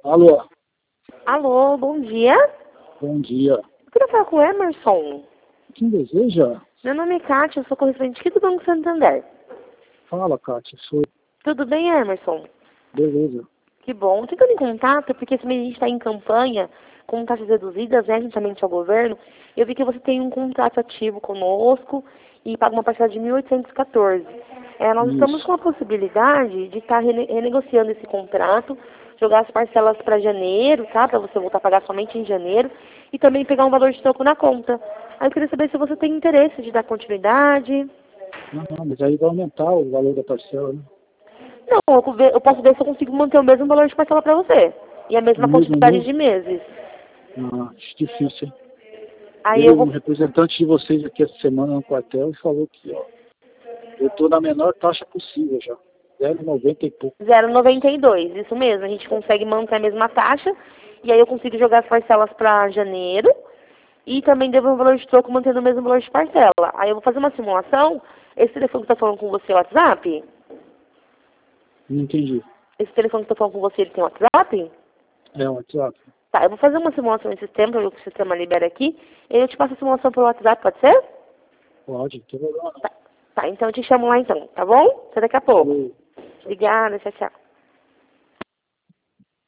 Alô, Alô, bom dia. bom dia. Eu queria falar com o Emerson. Quem deseja? Meu nome é Kátia, eu sou correspondente aqui do Banco Santander. Fala, Kátia. Sou. Tudo bem, Emerson? Beleza. Que bom. Tentando em contato, porque esse mês a gente está em campanha com taxas reduzidas, né, juntamente ao governo. Eu vi que você tem um contrato ativo conosco e paga uma parcela de 1.814. Nós estamos Isso. com a possibilidade de estar renegociando esse contrato, jogar as parcelas para janeiro, tá? Para você voltar a pagar somente em janeiro e também pegar um valor de troco na conta. Aí eu queria saber se você tem interesse de dar continuidade. Não, mas aí vai aumentar o valor da parcela, né? Não, eu posso ver se eu consigo manter o mesmo valor de parcela para você. E a No mesma mesmo quantidade mês? de meses. Ah, acho difícil, hein? Aí eu Veio um vou. representante de vocês aqui essa semana no quartel e falou que, ó, eu tô na menor taxa possível já. 0,90 e pouco. 0,92, isso mesmo. A gente consegue manter a mesma taxa. E aí eu consigo jogar as parcelas para janeiro. E também devo um valor de troco mantendo o mesmo valor de parcela. Aí eu vou fazer uma simulação. Esse telefone que está falando com você é o WhatsApp? Não entendi. Esse telefone que está falando com você, ele tem WhatsApp? É o WhatsApp? Tá, eu vou fazer uma simulação nesse sistema, para ver o que o sistema libera aqui. E eu te passo a simulação pelo WhatsApp, pode ser? Pode, não tem problema não. Tá, então eu te chamo lá então, tá bom? Até daqui a pouco. Falou. Tchau, tchau. Obrigada, tchau, tchau.